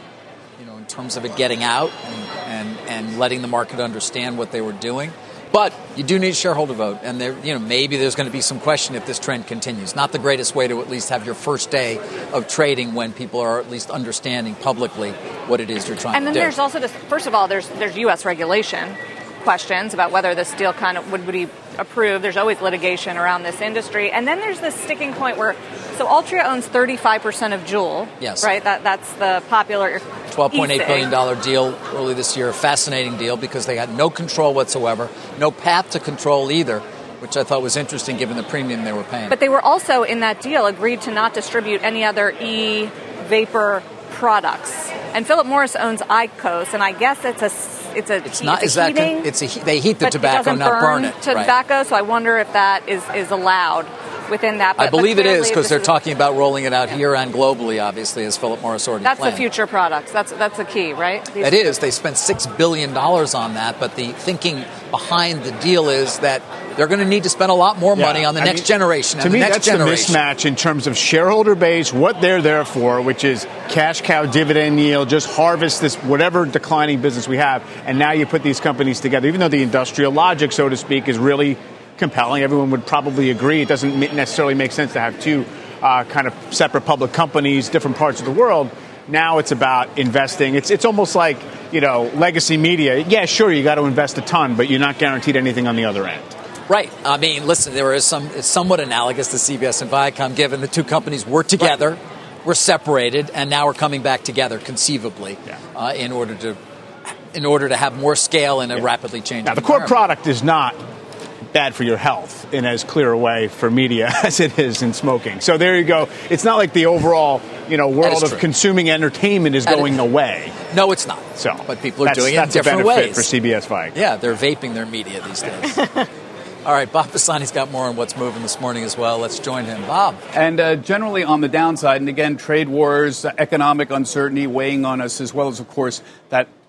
you know, in terms of it getting out and, and, and letting the market understand what they were doing. But you do need a shareholder vote, and there, you know, maybe there's going to be some question if this trend continues. Not the greatest way to at least have your first day of trading when people are at least understanding publicly what it is you're trying and to do. And then there's also just, first of all, there's there's U S regulation questions about whether this deal kind of would be approved. There's always litigation around this industry. And then there's this sticking point where, so Altria owns thirty-five percent of Juul, yes. right? That That's the popular twelve point eight billion dollars deal early this year. Fascinating deal because they had no control whatsoever, no path to control either, which I thought was interesting given the premium they were paying. But they were also, in that deal, agreed to not distribute any other e-vapor products. And Philip Morris owns IQOS, and I guess it's a it's a it's not it's is a heating, that con- it's a they heat the tobacco, it not burn, burn it. Tobacco, right. So I wonder if that is is allowed within that. But, I believe but it is because they're is, talking about rolling it out yeah. here and globally, obviously, as Philip Morris already That's planned. the future products. That's that's the key, right? These it is. They spent six billion dollars on that, but the thinking behind the deal is that they're going to need to spend a lot more yeah. money on the I next mean, generation. To and me, the next that's generation. the mismatch in terms of shareholder base, what they're there for, which is cash cow dividend yield, just harvest this whatever declining business we have, and now you put these companies together. Even though the industrial logic, so to speak, is really compelling, everyone would probably agree. It doesn't necessarily make sense to have two uh, kind of separate public companies, different parts of the world. Now it's about investing. It's it's almost like, you know, legacy media. Yeah, sure, you got to invest a ton, but you're not guaranteed anything on the other end. Right. I mean, listen, there is some, it's somewhat analogous to C B S and Viacom, given the two companies were together, right. were separated, and now we're coming back together, conceivably, yeah. uh, in order to in order to have more scale in a yeah. rapidly changing Now, the core product is not bad for your health in as clear a way for media as it is in smoking. So there you go. It's not like the overall, you know, world of consuming entertainment is that going is, away. No, it's not. So, but people are that's, doing that's it in different a benefit ways. For C B S Viacom. Yeah, they're vaping their media these days. All right, Bob Pisani's got more on what's moving this morning as well. Let's join him. Bob. And uh, generally on the downside, and again, trade wars, uh, economic uncertainty weighing on us, as well as, of course, that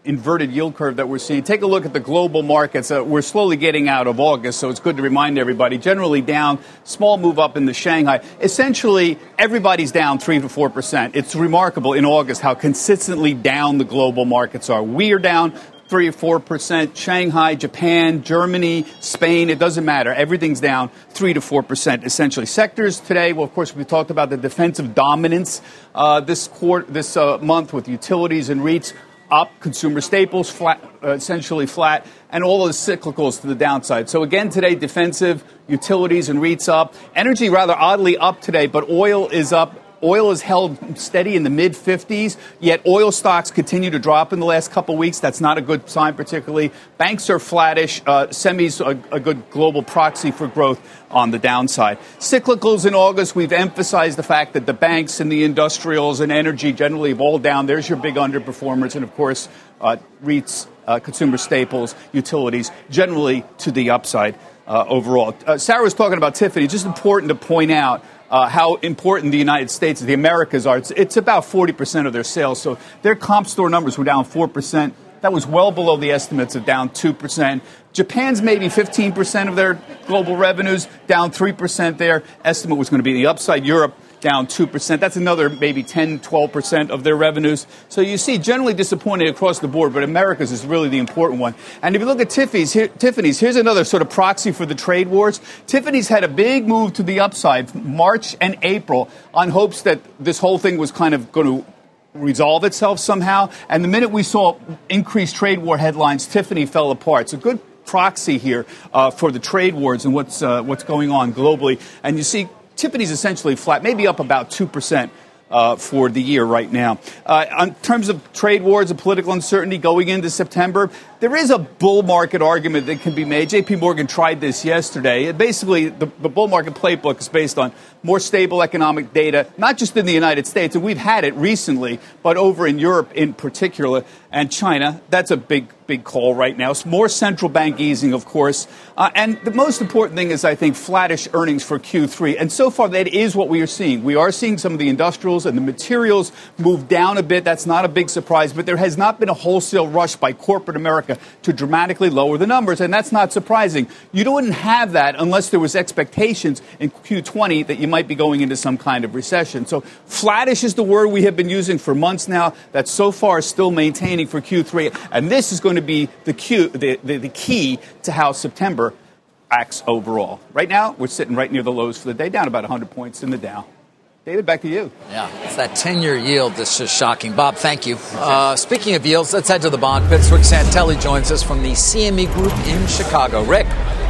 inverted yield curve that we're seeing. Take a look at the global markets. Uh, we're slowly getting out of August, so it's good to remind everybody. Generally down, small move up in the Shanghai. Essentially, everybody's down three to four percent. It's remarkable in August how consistently down the global markets are. We are down three or four percent. Shanghai, Japan, Germany, Spain, it doesn't matter. Everything's down three to four percent, essentially. Sectors today, well, of course, we talked about the defensive dominance uh, this quarter, this uh, month with utilities and REITs up, consumer staples flat, uh, essentially flat, and all of the cyclicals to the downside. So again, today, defensive, utilities and REITs up. Energy rather oddly up today, but oil is up. Oil is held steady in the mid fifties, yet oil stocks continue to drop in the last couple of weeks. That's not a good sign, particularly. Banks are flattish. Uh, semis, a, a good global proxy for growth on the downside. Cyclicals in August, we've emphasized the fact that the banks and the industrials and energy generally have all down. There's your big underperformers. And, of course, uh, REITs, uh, consumer staples, utilities, generally to the upside uh, overall. Uh, Sarah was talking about Tiffany. Just important to point out Uh, how important the United States, the Americas are. It's, it's about forty percent of their sales. So their comp store numbers were down four percent. That was well below the estimates of down two percent. Japan's maybe fifteen percent of their global revenues, down three percent there. Estimate was going to be the upside. Europe down two percent. That's another maybe ten, twelve percent of their revenues. So you see generally disappointed across the board, but America's is really the important one. And if you look at Tiffany's, here, Tiffany's, here's another sort of proxy for the trade wars. Tiffany's had a big move to the upside, March and April, on hopes that this whole thing was kind of going to resolve itself somehow. And the minute we saw increased trade war headlines, Tiffany fell apart. It's a good proxy here uh, for the trade wars and what's uh, what's going on globally. And you see Tiffany's essentially flat, maybe up about two percent uh, for the year right now. Uh, in terms of trade wars and political uncertainty going into September, there is a bull market argument that can be made. J P Morgan tried this yesterday. It basically, the, the bull market playbook is based on more stable economic data, not just in the United States, and we've had it recently, but over in Europe in particular, and China. That's a big, big call right now. It's more central bank easing, of course. Uh, and the most important thing is, I think, flattish earnings for Q three. And so far, that is what we are seeing. We are seeing some of the industrials and the materials move down a bit. That's not a big surprise, but there has not been a wholesale rush by corporate America to dramatically lower the numbers, and that's not surprising. You wouldn't have that unless there was expectations in Q twenty that you might be going into some kind of recession. So flattish is the word we have been using for months now. That's so far still maintaining for Q three, and this is going to be the, Q, the, the, the key to how September acts overall. Right now, we're sitting right near the lows for the day, down about one hundred points in the Dow. David, back to you. Yeah, it's that ten-year yield that's just shocking. Bob, thank you. Uh, speaking of yields, let's head to the bond pits. Rick Santelli joins us from the C M E Group in Chicago. Rick.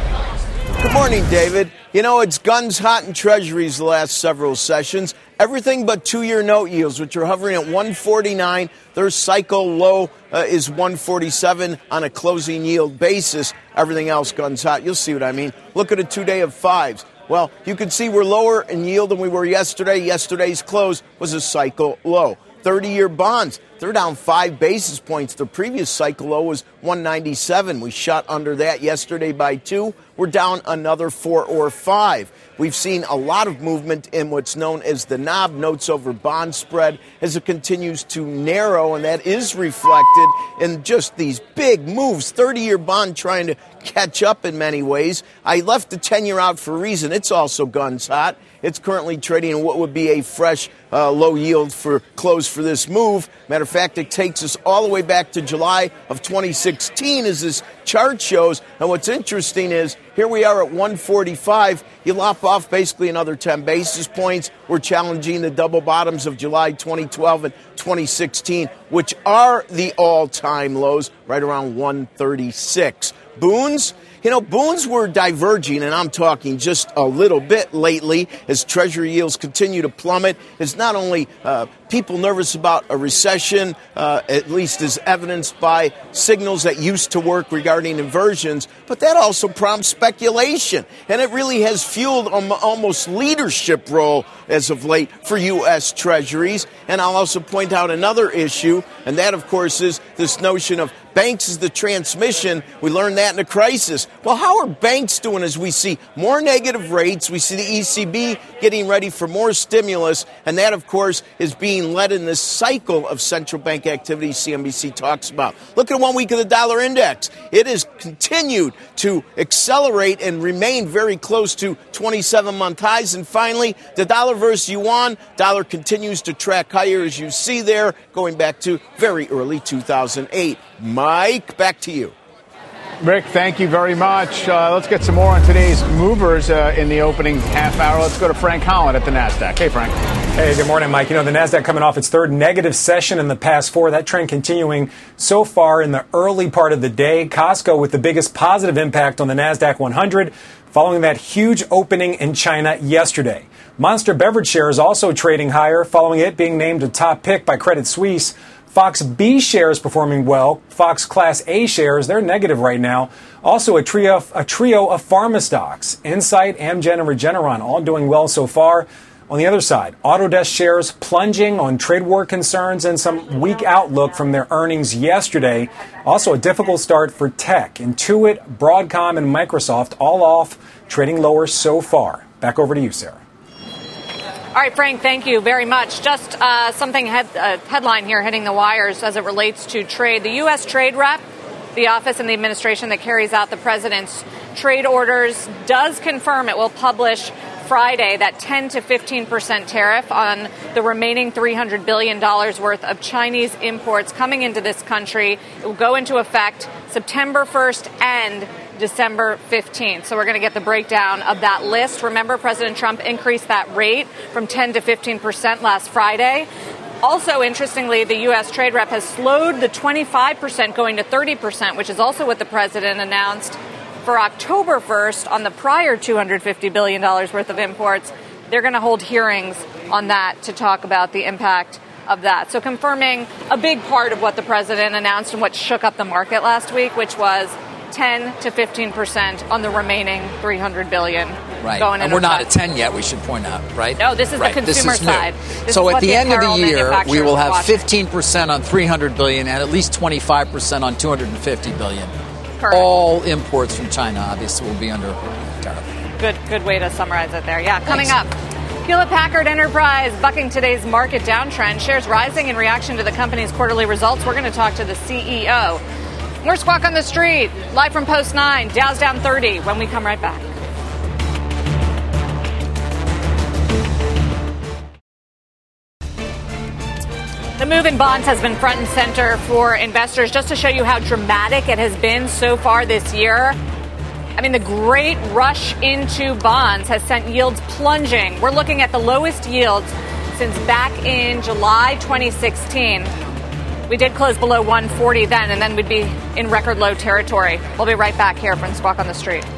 Good morning, David. You know, it's guns hot in treasuries the last several sessions. Everything but two-year note yields, which are hovering at one forty-nine. Their cycle low uh, is one forty-seven on a closing yield basis. Everything else guns hot. You'll see what I mean. Look at a two-day of fives. Well, you can see we're lower in yield than we were yesterday. Yesterday's close was a cycle low. thirty-year bonds, they're down five basis points. The previous cycle low was one ninety-seven. We shot under that yesterday by two. We're down another four or five. We've seen a lot of movement in what's known as the N O B, notes over bond spread, as it continues to narrow, and that is reflected in just these big moves. thirty-year bond trying to catch up in many ways. I left the ten-year out for a reason. It's also guns hot. It's currently trading in what would be a fresh uh, low yield for close for this move. Matter of fact, it takes us all the way back to July of twenty sixteen, as this chart shows. And what's interesting is here we are at one forty-five. You lop off basically another ten basis points. We're challenging the double bottoms of July twenty twelve and twenty sixteen, which are the all-time lows, right around one thirty-six. Boons? You know, boons were diverging, and I'm talking just a little bit lately as Treasury yields continue to plummet. It's not only uh, people nervous about a recession, uh, at least as evidenced by signals that used to work regarding inversions, but that also prompts speculation. And it really has fueled an almost leadership role as of late for U S. Treasuries. And I'll also point out another issue, and that, of course, is this notion of banks is the transmission. We learned that in a crisis. Well, how are banks doing as we see more negative rates? We see the E C B getting ready for more stimulus, and that, of course, is being led in this cycle of central bank activity C N B C talks about. Look at one week of the dollar index. It has continued to accelerate and remain very close to twenty-seven month highs. And finally, the dollar versus yuan, dollar continues to track higher, as you see there, going back to very early two thousand eight. Mike, back to you. Rick, thank you very much. Uh, let's get some more on today's movers uh, in the opening half hour. Let's go to Frank Holland at the NASDAQ. Hey, Frank. Hey, good morning, Mike. You know, the NASDAQ coming off its third negative session in the past four. That trend continuing so far in the early part of the day. Costco with the biggest positive impact on the NASDAQ one hundred following that huge opening in China yesterday. Monster Beverage shares also trading higher following it being named a top pick by Credit Suisse. Fox B shares performing well. Fox Class A shares, they're negative right now. Also a trio, a trio of pharma stocks. Insight, Amgen, and Regeneron all doing well so far. On the other side, Autodesk shares plunging on trade war concerns and some weak outlook from their earnings yesterday. Also a difficult start for tech. Intuit, Broadcom, and Microsoft all off, trading lower so far. Back over to you, Sarah. All right, Frank, thank you very much. Just uh, something head, uh, headline here hitting the wires as it relates to trade. The U S Trade Rep, the office in the administration that carries out the president's trade orders, does confirm it will publish Friday that ten to fifteen percent tariff on the remaining three hundred billion dollars worth of Chinese imports coming into this country. It will go into effect September first and December fifteenth. So we're going to get the breakdown of that list. Remember, President Trump increased that rate from ten to fifteen percent last Friday. Also, interestingly, the U S Trade Rep has slowed the twenty-five percent going to thirty percent, which is also what the president announced for October first on the prior two hundred fifty billion dollars worth of imports. They're going to hold hearings on that to talk about the impact of that. So confirming a big part of what the president announced and what shook up the market last week, which was ten to fifteen percent on the remaining three hundred billion dollars. Right. Going and we're not at ten yet, we should point out, right? No, this is right. the consumer this is side. This so is at the, the end of the year, we will have watching. fifteen percent on three hundred billion dollars and at least twenty-five percent on two hundred fifty billion dollars. Correct. All imports from China, obviously, will be under tariff. Good, good way to summarize it there. Yeah, coming up. Hewlett-Packard Enterprise bucking today's market downtrend. Shares rising in reaction to the company's quarterly results. We're going to talk to the C E O. More Squawk on the Street, live from Post nine. Dow's down thirty when we come right back. The move in bonds has been front and center for investors. Just to show you how dramatic it has been so far this year. I mean, the great rush into bonds has sent yields plunging. We're looking at the lowest yields since back in July twenty sixteen. We did close below one forty then, and then we'd be in record low territory. We'll be right back here from Squawk on the Street.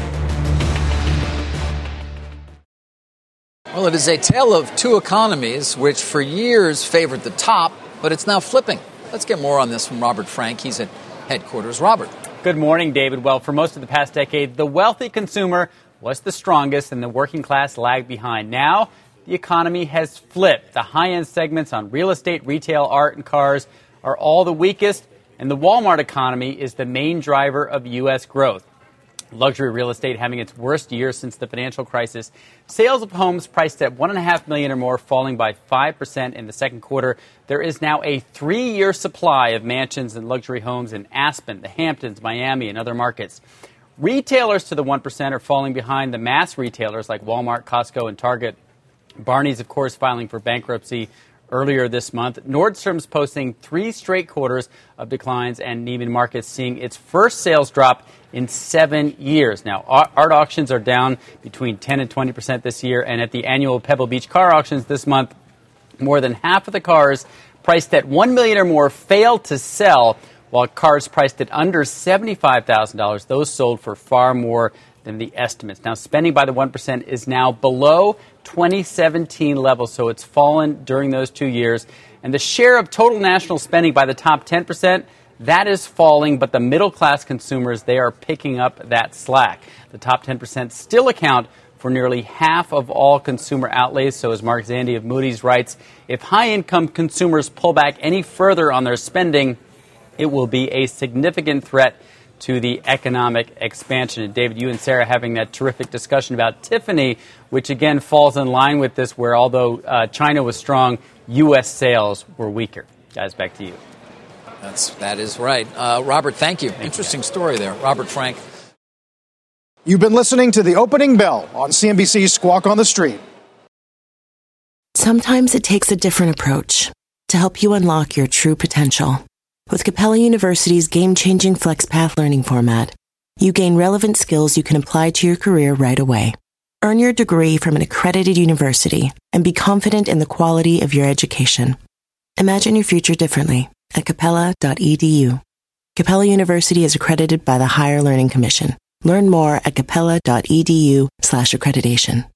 Well, it is a tale of two economies, which for years favored the top, but it's now flipping. Let's get more on this from Robert Frank. He's at headquarters. Robert. Good morning, David. Well, for most of the past decade, the wealthy consumer was the strongest and the working class lagged behind. Now, the economy has flipped. The high-end segments on real estate, retail, art, and cars are all the weakest, and the Walmart economy is the main driver of U S growth. Luxury real estate having its worst year since the financial crisis. Sales of homes priced at one point five million dollars or more falling by five percent in the second quarter. There is now a three-year supply of mansions and luxury homes in Aspen, the Hamptons, Miami, and other markets. Retailers to the one percent are falling behind the mass retailers like Walmart, Costco, and Target. Barney's, of course, filing for bankruptcy earlier this month. Nordstrom's posting three straight quarters of declines, and Neiman Marcus seeing its first sales drop in seven years. Now, art auctions are down between ten and twenty percent this year, and at the annual Pebble Beach car auctions this month, more than half of the cars priced at one million dollars or more failed to sell, while cars priced at under seventy-five thousand dollars, those sold for far more than the estimates. Now, spending by the one percent is now below twenty seventeen levels, so it's fallen during those two years. And the share of total national spending by the top ten percent, that is falling, but the middle-class consumers, they are picking up that slack. The top ten percent still account for nearly half of all consumer outlays. So as Mark Zandi of Moody's writes, if high-income consumers pull back any further on their spending, it will be a significant threat to the economic expansion. And David, you and Sarah having that terrific discussion about Tiffany, which again falls in line with this, where although uh, China was strong, U S sales were weaker. Guys, back to you. That's, that is right. Uh, Robert, thank you. Thank Interesting you. story there. Robert Frank. You've been listening to The Opening Bell on C N B C's Squawk on the Street. Sometimes it takes a different approach to help you unlock your true potential. With Capella University's game-changing FlexPath learning format, you gain relevant skills you can apply to your career right away. Earn your degree from an accredited university and be confident in the quality of your education. Imagine your future differently at capella dot e d u. Capella University is accredited by the Higher Learning Commission. Learn more at capella dot e d u slash accreditation.